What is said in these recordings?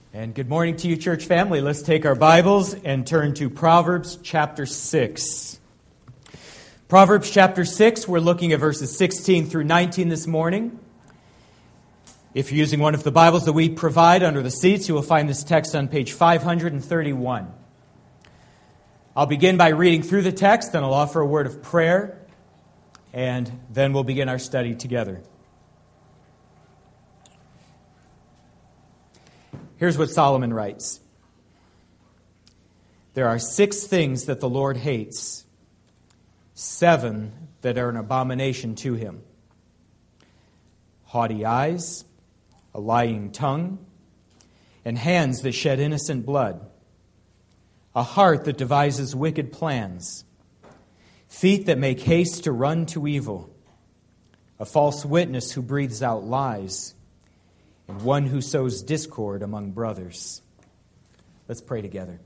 And good morning to you, church family. Let's take our Bibles and turn to Proverbs chapter 6. Proverbs chapter 6, we're looking at verses 16 through 19 this morning. If you're using one of the Bibles that we provide under the seats, you will find this text on page 531. I'll begin by reading through the text, then I'll offer a word of prayer, and then we'll begin our study together. Here's what Solomon writes. There are 6 things that the Lord hates, 7 that are an abomination to him. Haughty eyes, a lying tongue, and hands that shed innocent blood. A heart that devises wicked plans. Feet that make haste to run to evil. A false witness who breathes out lies. And one who sows discord among brothers. Let's pray together.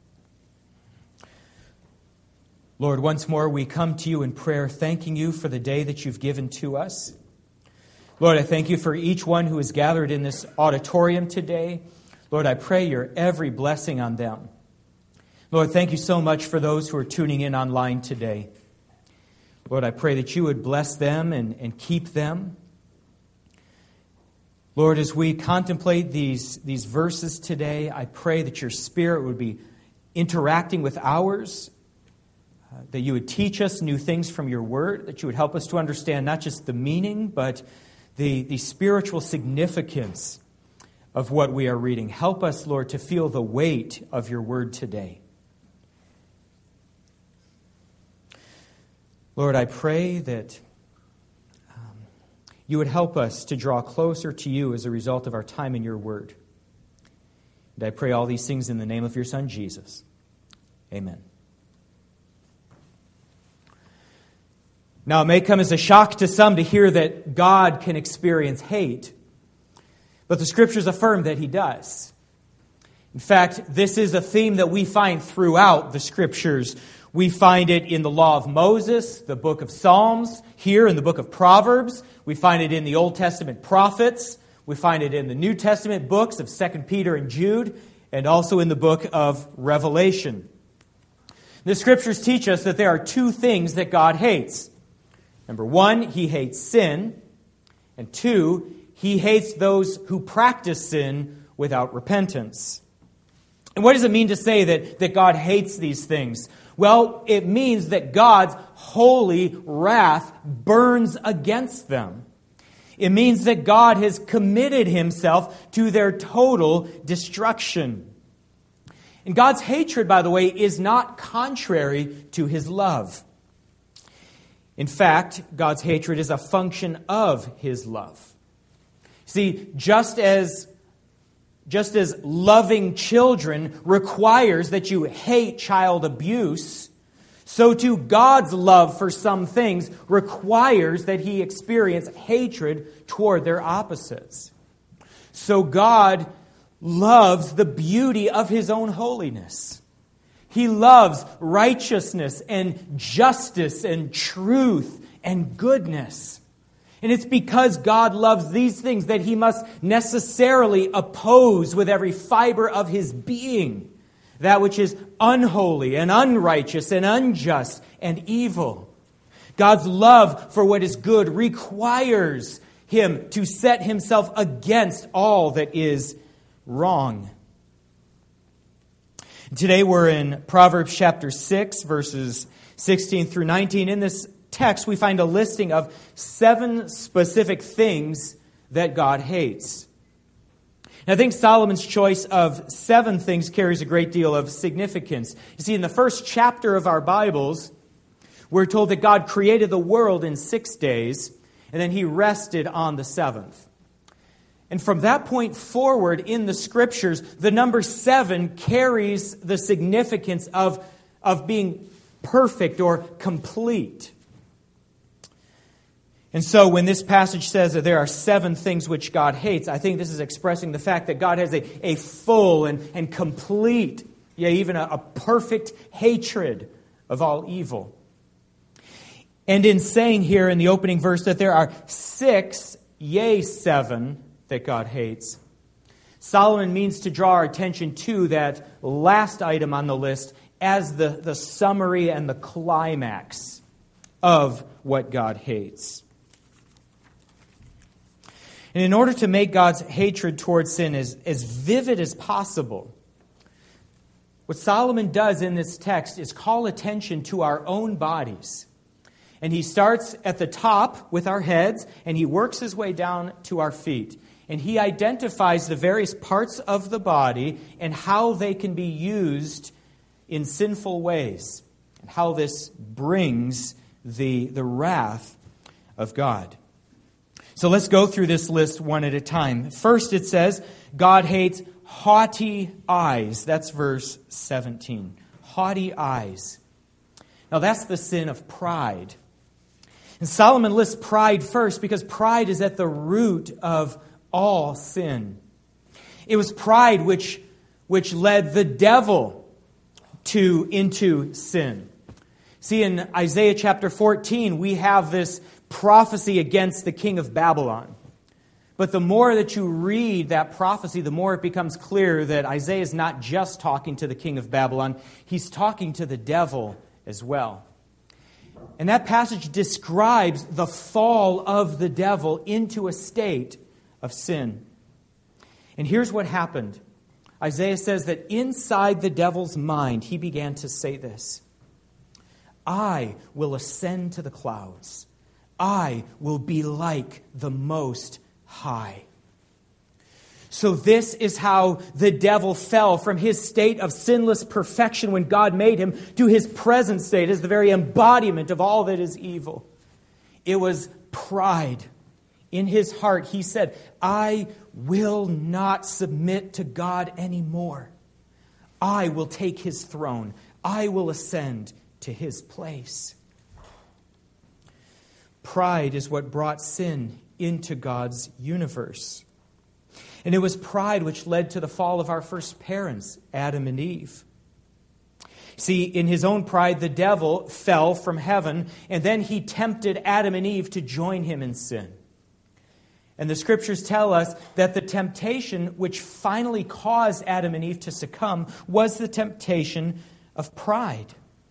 Lord, once more we come to you in prayer, thanking you for the day that you've given to us. Lord, I thank you for each one who is gathered in this auditorium today. Lord, I pray your every blessing on them. Lord, thank you so much for those who are tuning in online today. Lord, I pray that you would bless them and keep them. Lord, as we contemplate these verses today, I pray that your Spirit would be interacting with ours, that you would teach us new things from your word, that you would help us to understand not just the meaning, but the spiritual significance of what we are reading. Help us, Lord, to feel the weight of your word today. Lord, I pray that you would help us to draw closer to you as a result of our time in your word. And I pray all these things in the name of your Son, Jesus. Amen. Now, it may come as a shock to some to hear that God can experience hate, but the Scriptures affirm that he does. In fact, this is a theme that we find throughout the Scriptures. We find it in the Law of Moses, the book of Psalms, here in the book of Proverbs. We find it in the Old Testament prophets. We find it in the New Testament books of 2 Peter and Jude, and also in the book of Revelation. The Scriptures teach us that there are 2 things that God hates. Number 1, he hates sin. And 2, he hates those who practice sin without repentance. And what does it mean to say that God hates these things? Well, it means that God's holy wrath burns against them. It means that God has committed himself to their total destruction. And God's hatred, by the way, is not contrary to his love. In fact, God's hatred is a function of his love. See, just as loving children requires that you hate child abuse, so too God's love for some things requires that he experience hatred toward their opposites. So God loves the beauty of his own holiness. He loves righteousness and justice and truth and goodness. And it's because God loves these things that he must necessarily oppose with every fiber of his being that which is unholy and unrighteous and unjust and evil. God's love for what is good requires him to set himself against all that is wrong. Today we're in Proverbs chapter 6, verses 16 through 19. In this text, we find a listing of 7 specific things that God hates. And I think Solomon's choice of 7 things carries a great deal of significance. You see, in the first chapter of our Bibles, we're told that God created the world in 6 days, and then he rested on the 7th. And from that point forward in the Scriptures, the number 7 carries the significance of being perfect or complete. And so when this passage says that there are 7 things which God hates, I think this is expressing the fact that God has a full and complete, even a perfect hatred of all evil. And in saying here in the opening verse that there are 6, 7 that God hates, Solomon means to draw our attention to that last item on the list as the summary and the climax of what God hates. And in order to make God's hatred towards sin as vivid as possible, what Solomon does in this text is call attention to our own bodies. And he starts at the top with our heads, and he works his way down to our feet. And he identifies the various parts of the body and how they can be used in sinful ways, and how this brings the wrath of God. So let's go through this list one at a time. First it says, God hates haughty eyes. That's verse 17. Haughty eyes. Now that's the sin of pride. And Solomon lists pride first because pride is at the root of all sin. It was pride which led the devil into sin. See, in Isaiah chapter 14, we have this prophecy against the king of Babylon. But the more that you read that prophecy, the more it becomes clear that Isaiah is not just talking to the king of Babylon, he's talking to the devil as well. And that passage describes the fall of the devil into a state of sin. And here's what happened. Isaiah says that inside the devil's mind, he began to say this: I will ascend to the clouds. I will be like the Most High. So this is how the devil fell from his state of sinless perfection when God made him to his present state as the very embodiment of all that is evil. It was pride. In his heart, he said, I will not submit to God anymore. I will take his throne. I will ascend to his place. Pride is what brought sin into God's universe. And it was pride which led to the fall of our first parents, Adam and Eve. See, in his own pride, the devil fell from heaven, and then he tempted Adam and Eve to join him in sin. And the scriptures tell us that the temptation which finally caused Adam and Eve to succumb was the temptation of pride.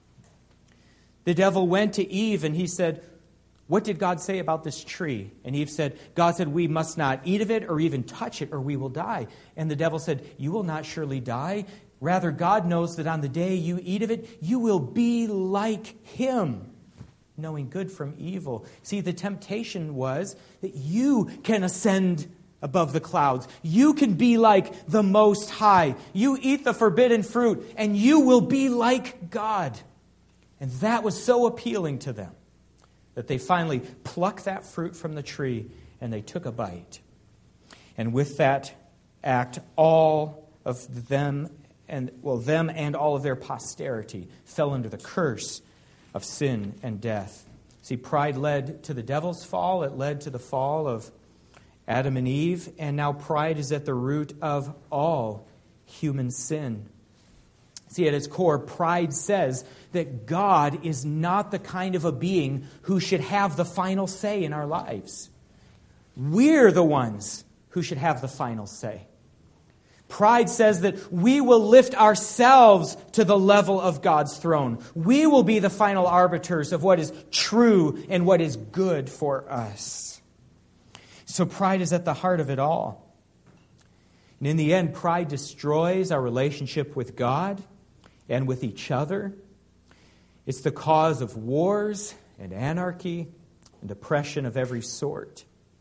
The devil went to Eve and he said, what did God say about this tree? And Eve said, God said, we must not eat of it or even touch it or we will die. And the devil said, you will not surely die. Rather, God knows that on the day you eat of it, you will be like him, knowing good from evil. See, the temptation was that you can ascend above the clouds. You can be like the Most High. You eat the forbidden fruit and you will be like God. And that was so appealing to them that they finally plucked that fruit from the tree and they took a bite. And with that act, all of them and all of their posterity fell under the curse of sin and death. See, pride led to the devil's fall. It led to the fall of Adam and Eve. And now pride is at the root of all human sin. See, at its core, pride says that God is not the kind of a being who should have the final say in our lives. We're the ones who should have the final say. Pride says that we will lift ourselves to the level of God's throne. We will be the final arbiters of what is true and what is good for us. So pride is at the heart of it all. And in the end, pride destroys our relationship with God and with each other. It's the cause of wars and anarchy and oppression of every sort.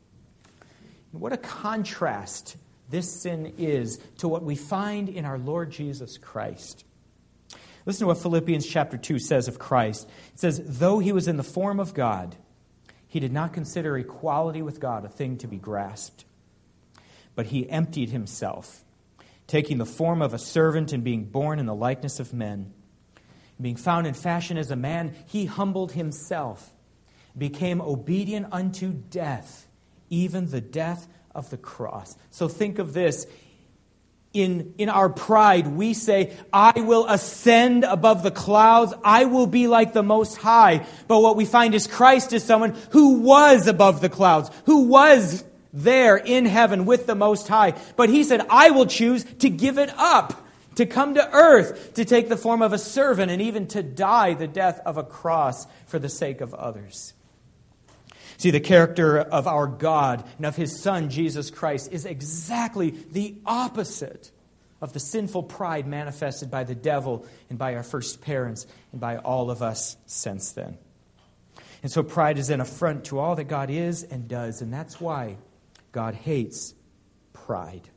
And what a contrast this sin is to what we find in our Lord Jesus Christ. Listen to what Philippians chapter 2 says of Christ. It says, though he was in the form of God, he did not consider equality with God a thing to be grasped, but he emptied himself, taking the form of a servant and being born in the likeness of men. Being found in fashion as a man, he humbled himself, became obedient unto death, even the death of the cross. So think of this. In our pride, we say, I will ascend above the clouds. I will be like the Most High. But what we find is Christ is someone who was above the clouds, who was there in heaven with the Most High. But he said, I will choose to give it up, to come to earth, to take the form of a servant, and even to die the death of a cross for the sake of others. See, the character of our God and of His Son, Jesus Christ, is exactly the opposite of the sinful pride manifested by the devil and by our first parents and by all of us since then. And so pride is an affront to all that God is and does, and that's why God hates pride.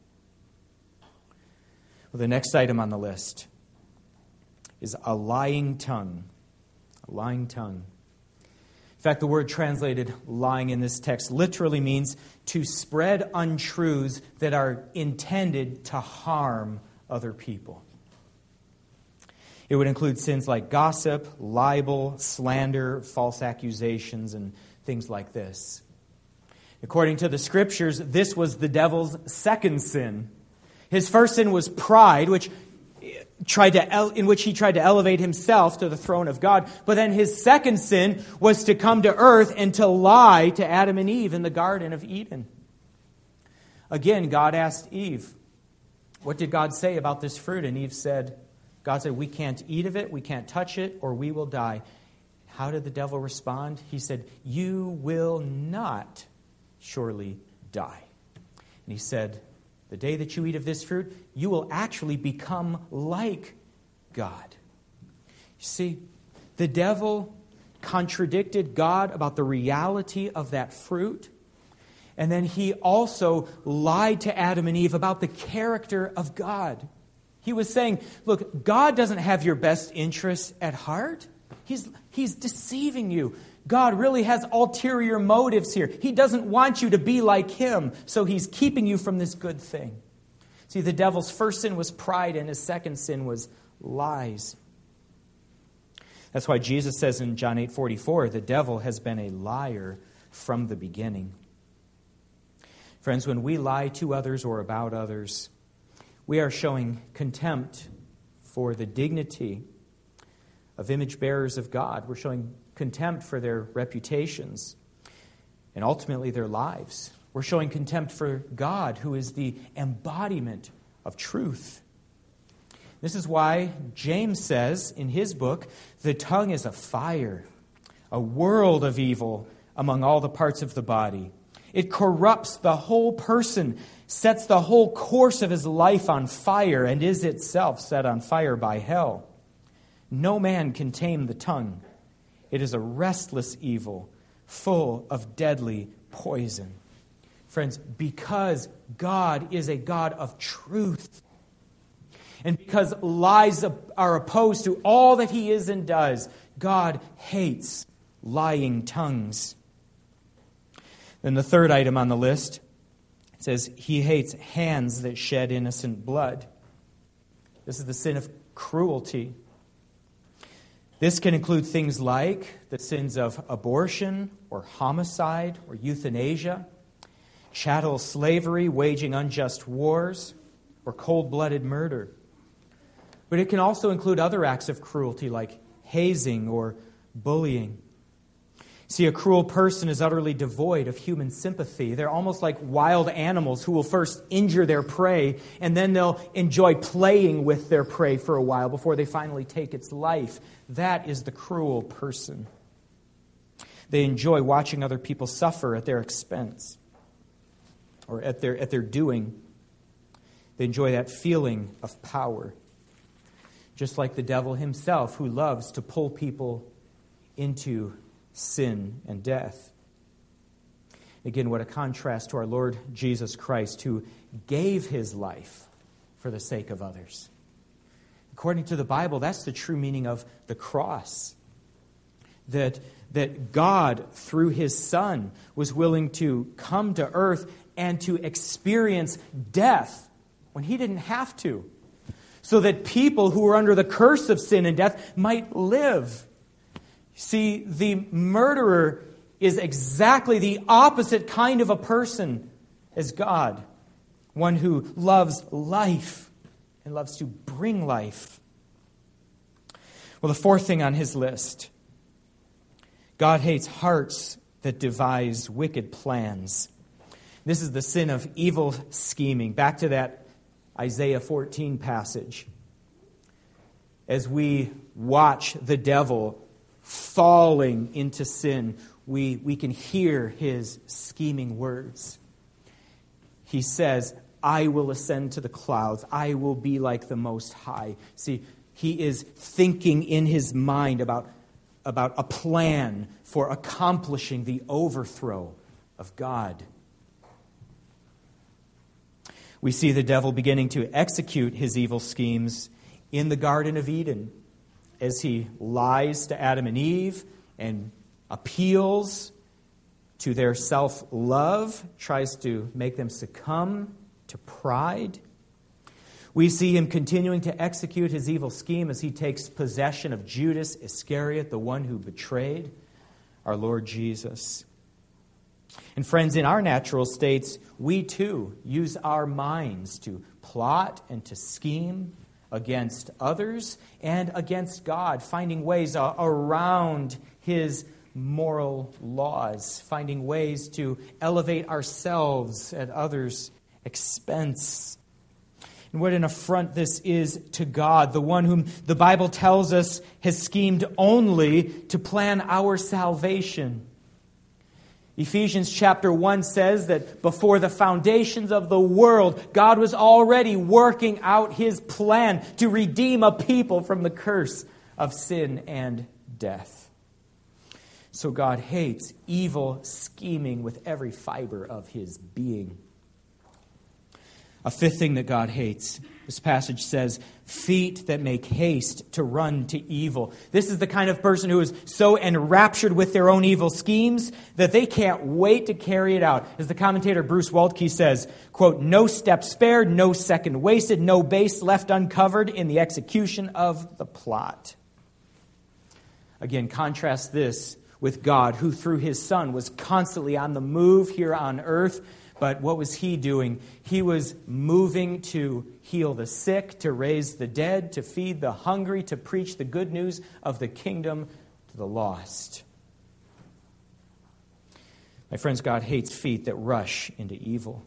Well, the next item on the list is a lying tongue. A lying tongue. In fact, the word translated lying in this text literally means to spread untruths that are intended to harm other people. It would include sins like gossip, libel, slander, false accusations, and things like this. According to the Scriptures, this was the devil's second sin. His first sin was pride, in which he tried to elevate himself to the throne of God. But then his second sin was to come to earth and to lie to Adam and Eve in the Garden of Eden. Again, God asked Eve, what did God say about this fruit? And God said, we can't eat of it, we can't touch it, or we will die. How did the devil respond? He said, you will not surely die. And he said, the day that you eat of this fruit, you will actually become like God. You see, the devil contradicted God about the reality of that fruit. And then he also lied to Adam and Eve about the character of God. He was saying, look, God doesn't have your best interests at heart. He's deceiving you. God really has ulterior motives here. He doesn't want you to be like Him, so He's keeping you from this good thing. See, the devil's first sin was pride, and his second sin was lies. That's why Jesus says in John 8:44, the devil has been a liar from the beginning. Friends, when we lie to others or about others, we are showing contempt for the dignity of image bearers of God. We're showing contempt for their reputations and ultimately their lives. We're showing contempt for God, who is the embodiment of truth. This is why James says in his book, the tongue is a fire, a world of evil among all the parts of the body. It corrupts the whole person, sets the whole course of his life on fire, and is itself set on fire by hell. No man can tame the tongue. It is a restless evil, full of deadly poison. Friends, because God is a God of truth, and because lies are opposed to all that He is and does, God hates lying tongues. Then the third item on the list, it says, He hates hands that shed innocent blood. This is the sin of cruelty. This can include things like the sins of abortion or homicide or euthanasia, chattel slavery, waging unjust wars, or cold-blooded murder. But it can also include other acts of cruelty like hazing or bullying. See, a cruel person is utterly devoid of human sympathy. They're almost like wild animals who will first injure their prey, and then they'll enjoy playing with their prey for a while before they finally take its life. That is the cruel person. They enjoy watching other people suffer at their expense or at their doing. They enjoy that feeling of power. Just like the devil himself, who loves to pull people into sin and death. Again, what a contrast to our Lord Jesus Christ, who gave His life for the sake of others. According to the Bible, that's the true meaning of the cross. That God, through His Son, was willing to come to earth and to experience death when He didn't have to, so that people who were under the curse of sin and death might live. See, the murderer is exactly the opposite kind of a person as God. One who loves life and loves to bring life. Well, the fourth thing on his list, God hates hearts that devise wicked plans. This is the sin of evil scheming. Back to that Isaiah 14 passage. As we watch the devil falling into sin, we can hear his scheming words. He says, I will ascend to the clouds. I will be like the Most High. See, he is thinking in his mind about a plan for accomplishing the overthrow of God. We see the devil beginning to execute his evil schemes in the Garden of Eden as he lies to Adam and Eve and appeals to their self-love, tries to make them succumb to pride. We see him continuing to execute his evil scheme as he takes possession of Judas Iscariot, the one who betrayed our Lord Jesus. And friends, in our natural states, we too use our minds to plot and to scheme against others and against God, finding ways around his moral laws, finding ways to elevate ourselves at others' expense. And what an affront this is to God, the one whom the Bible tells us has schemed only to plan our salvation. Ephesians chapter 1 says that before the foundations of the world, God was already working out his plan to redeem a people from the curse of sin and death. So God hates evil scheming with every fiber of his being. A fifth thing that God hates, this passage says, feet that make haste to run to evil. This is the kind of person who is so enraptured with their own evil schemes that they can't wait to carry it out. As the commentator Bruce Waltke says, quote, no step spared, no second wasted, no base left uncovered in the execution of the plot. Again, contrast this with God, who through his Son was constantly on the move here on earth. But what was he doing? He was moving to heal the sick, to raise the dead, to feed the hungry, to preach the good news of the kingdom to the lost. My friends, God hates feet that rush into evil.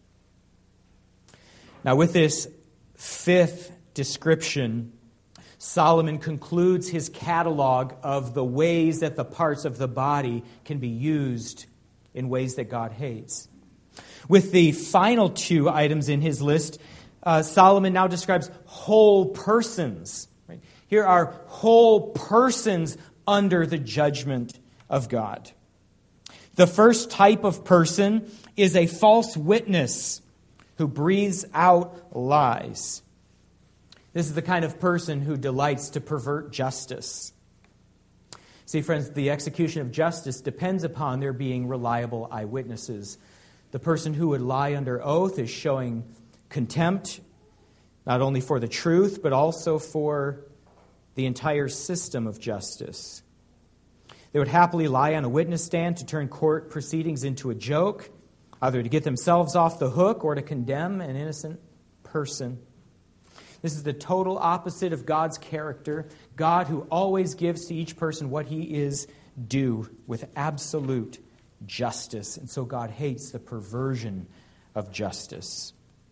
Now, with this fifth description, Solomon concludes his catalog of the ways that the parts of the body can be used in ways that God hates. With the final two items in his list, Solomon now describes whole persons. Right? Here are whole persons under the judgment of God. The first type of person is a false witness who breathes out lies. This is the kind of person who delights to pervert justice. See, friends, the execution of justice depends upon there being reliable eyewitnesses. The person who would lie under oath is showing contempt, not only for the truth, but also for the entire system of justice. They would happily lie on a witness stand to turn court proceedings into a joke, either to get themselves off the hook or to condemn an innocent person. This is the total opposite of God's character, God who always gives to each person what he is due with absolute justice. And so God hates the perversion of justice.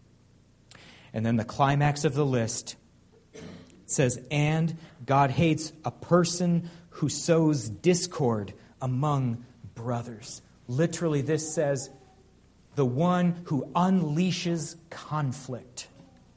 And then the climax of the list says, and God hates a person who sows discord among brothers. Literally, this says, the one who unleashes conflict.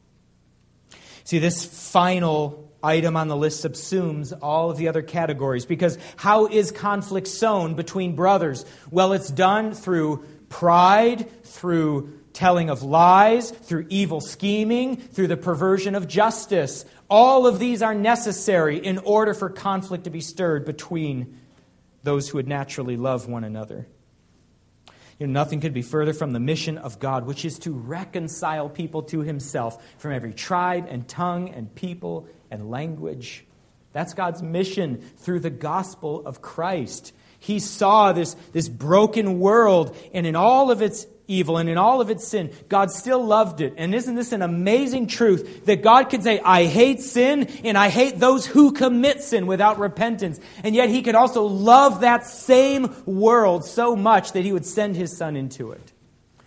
See, this final item on the list subsumes all of the other categories, because how is conflict sown between brothers? Well, it's done through pride, through telling of lies, through evil scheming, through the perversion of justice. All of these are necessary in order for conflict to be stirred between those who would naturally love one another. Nothing could be further from the mission of God, which is to reconcile people to himself from every tribe and tongue and people and language. That's God's mission through the gospel of Christ. He saw this broken world, and in all of its evil and in all of its sin, God still loved it. And isn't this an amazing truth that God could say, I hate sin and I hate those who commit sin without repentance. And yet he could also love that same world so much that he would send his Son into it.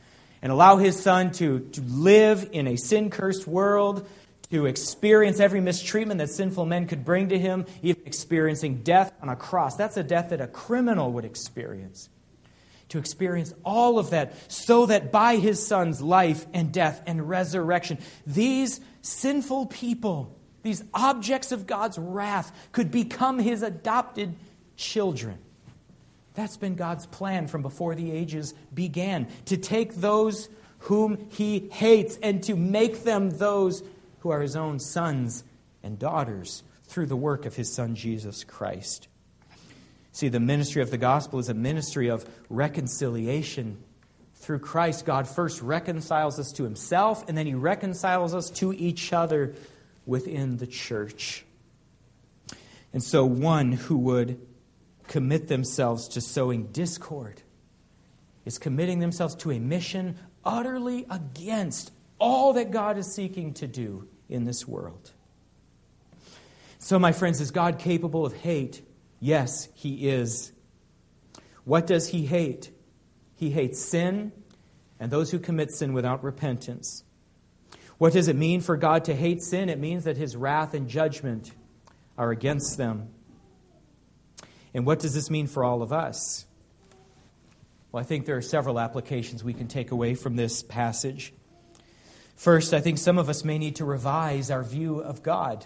and allow his Son to live in a sin-cursed world, to experience every mistreatment that sinful men could bring to him, even experiencing death on a cross. That's a death that a criminal would experience. To experience all of that so that by his Son's life and death and resurrection, these sinful people, these objects of God's wrath, could become his adopted children. That's been God's plan from before the ages began, to take those whom he hates and to make them those who are his own sons and daughters through the work of his Son, Jesus Christ. See, the ministry of the gospel is a ministry of reconciliation. Through Christ, God first reconciles us to himself, and then he reconciles us to each other within the church. And so one who would commit themselves to sowing discord is committing themselves to a mission utterly against all that God is seeking to do in this world. So, my friends, is God capable of hate? Yes, he is. What does he hate? He hates sin and those who commit sin without repentance. What does it mean for God to hate sin? It means that his wrath and judgment are against them. And what does this mean for all of us? Well, I think there are several applications we can take away from this passage. First, I think some of us may need to revise our view of God.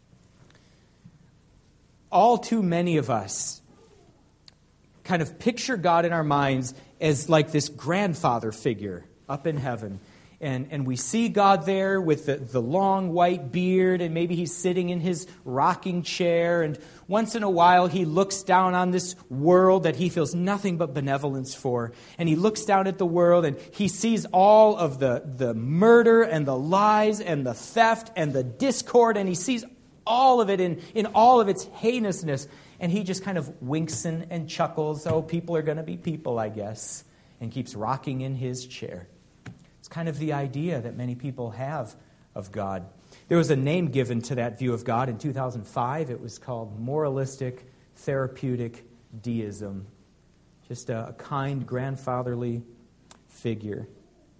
All too many of us kind of picture God in our minds as like this grandfather figure up in heaven. And we see God there with the long white beard, and maybe he's sitting in his rocking chair, and once in a while he looks down on this world that he feels nothing but benevolence for. And he looks down at the world and he sees all of the murder and the lies and the theft and the discord, and he sees all of it in all of its heinousness. And he just kind of winks and chuckles. Oh, people are going to be people, I guess. And keeps rocking in his chair. It's kind of the idea that many people have of God. There was a name given to that view of God in 2005. It was called moralistic therapeutic deism. Just a kind, grandfatherly figure.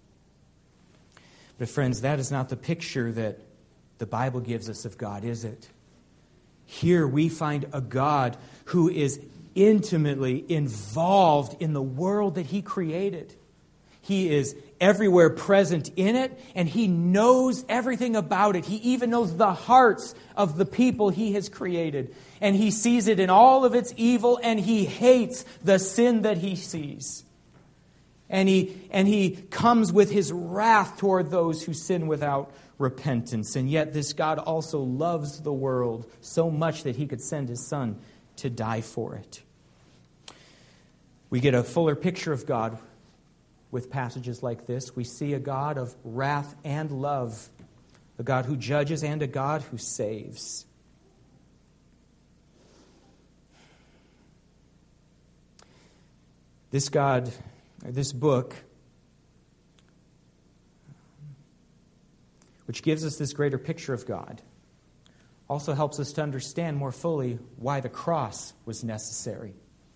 But friends, that is not the picture that the Bible gives us of God, is it? Here we find a God who is intimately involved in the world that he created. He is everywhere present in it, and he knows everything about it. He even knows the hearts of the people he has created. And he sees it in all of its evil, and he hates the sin that he sees. And he comes with his wrath toward those who sin without repentance. And yet this God also loves the world so much that he could send his Son to die for it. We get a fuller picture of God with passages like this. We see a God of wrath and love, a God who judges and a God who saves. This God, this book, which gives us this greater picture of God, also helps us to understand more fully why the cross was necessary.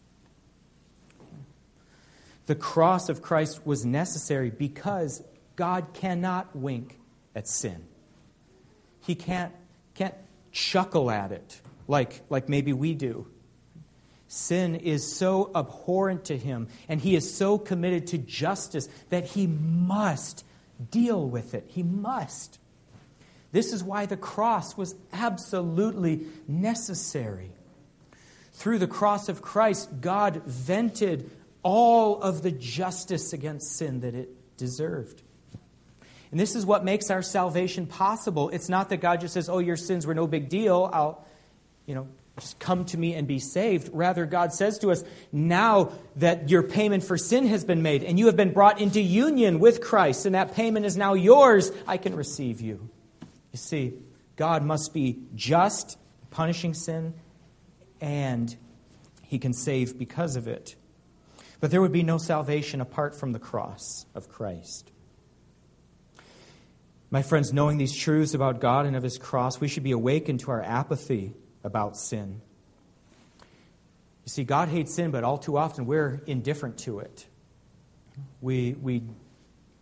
The cross of Christ was necessary because God cannot wink at sin. He can't chuckle at it like maybe we do. Sin is so abhorrent to him, and he is so committed to justice that he must deal with it. He must. This is why the cross was absolutely necessary. Through the cross of Christ, God vented all of the justice against sin that it deserved. And this is what makes our salvation possible. It's not that God just says, oh, your sins were no big deal. Just come to me and be saved. Rather, God says to us, now that your payment for sin has been made and you have been brought into union with Christ and that payment is now yours, I can receive you. You see, God must be just, punishing sin, and he can save because of it. But there would be no salvation apart from the cross of Christ. My friends, knowing these truths about God and of his cross, we should be awakened to our apathy about sin. You see, God hates sin, but all too often we're indifferent to it. We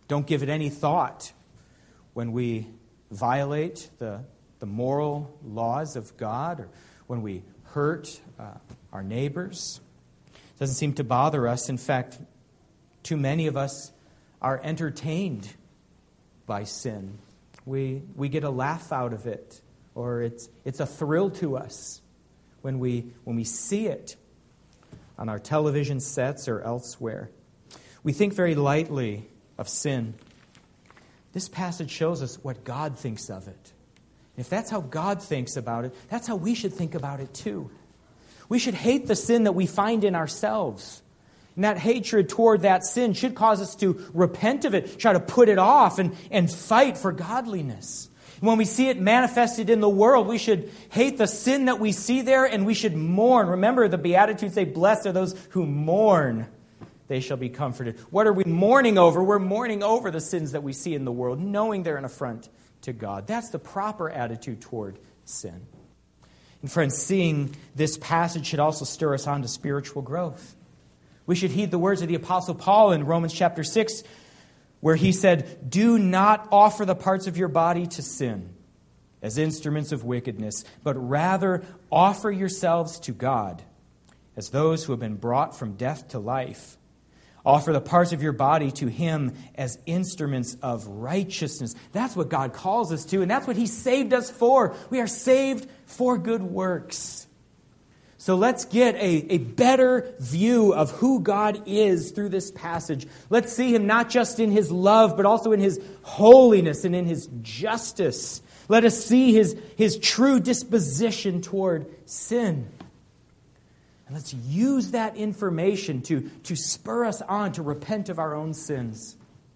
don't give it any thought when we violate the moral laws of God or when we hurt our neighbors. It doesn't seem to bother us. In fact, too many of us are entertained by sin. We get a laugh out of it, or it's a thrill to us when we see it on our television sets or elsewhere. We think very lightly of sin. This passage shows us what God thinks of it. If that's how God thinks about it, that's how we should think about it too. We should hate the sin that we find in ourselves. And that hatred toward that sin should cause us to repent of it, try to put it off, and fight for godliness. And when we see it manifested in the world, we should hate the sin that we see there, and we should mourn. Remember, the Beatitudes say, "Blessed are those who mourn, they shall be comforted." What are we mourning over? We're mourning over the sins that we see in the world, knowing they're an affront to God. That's the proper attitude toward sin. And friends, seeing this passage should also stir us on to spiritual growth. We should heed the words of the Apostle Paul in Romans chapter 6, where he said, "Do not offer the parts of your body to sin as instruments of wickedness, but rather offer yourselves to God as those who have been brought from death to life. Offer the parts of your body to Him as instruments of righteousness." That's what God calls us to, and that's what He saved us for. We are saved for good works. So let's get a better view of who God is through this passage. Let's see Him not just in His love, but also in His holiness and in His justice. Let us see His true disposition toward sin. And let's use that information to spur us on to repent of our own sins.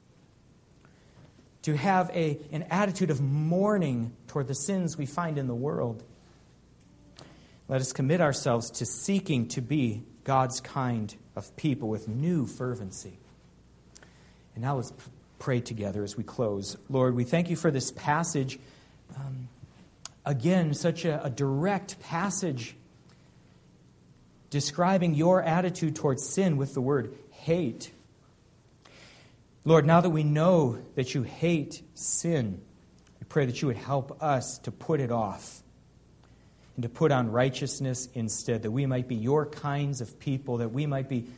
To have an attitude of mourning toward the sins we find in the world. Let us commit ourselves to seeking to be God's kind of people with new fervency. And now let's pray together as we close. Lord, we thank You for this passage. Again, such a direct passage describing Your attitude towards sin with the word hate. Lord, now that we know that You hate sin, we pray that You would help us to put it off and to put on righteousness instead, that we might be Your kinds of people, that we might be,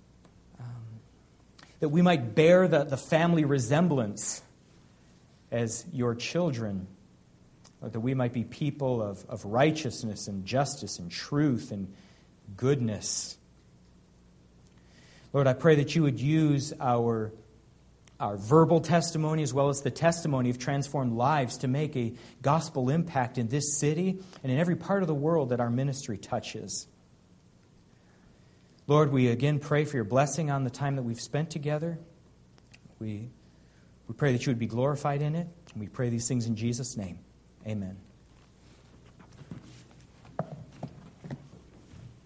that we might bear the family resemblance as Your children, that we might be people of righteousness and justice and truth and goodness. Lord, I pray that You would use our verbal testimony as well as the testimony of transformed lives to make a gospel impact in this city and in every part of the world that our ministry touches. Lord, we again pray for Your blessing on the time that we've spent together. We pray that You would be glorified in it. And we pray these things in Jesus' name. Amen.